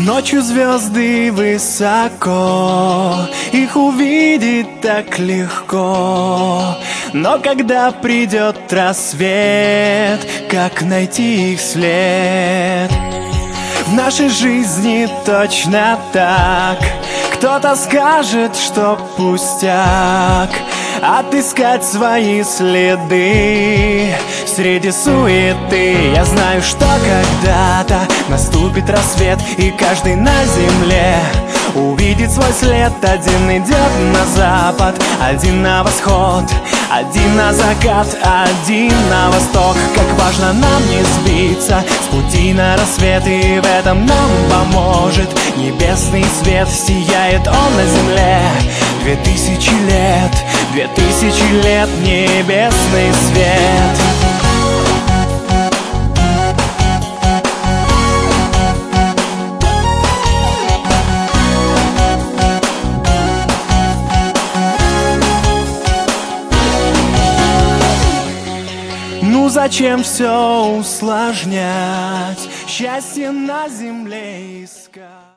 Ночью звезды высоко, их увидеть так легко. Но когда придет рассвет, как найти их след? В нашей жизни точно так. Кто-то скажет, что пустяк отыскать свои следы среди суеты. Я знаю, что когда-то наступит рассвет, и каждый на земле увидит свой след. Один идет на запад, один на восход, один на закат, один на восток. Как важно нам не сбиться с пути на рассвет, и в этом нам поможет небесный свет. Сияет он на земле 2000 лет, 2000 лет небесный свет. Ну зачем все усложнять, счастье на земле искать?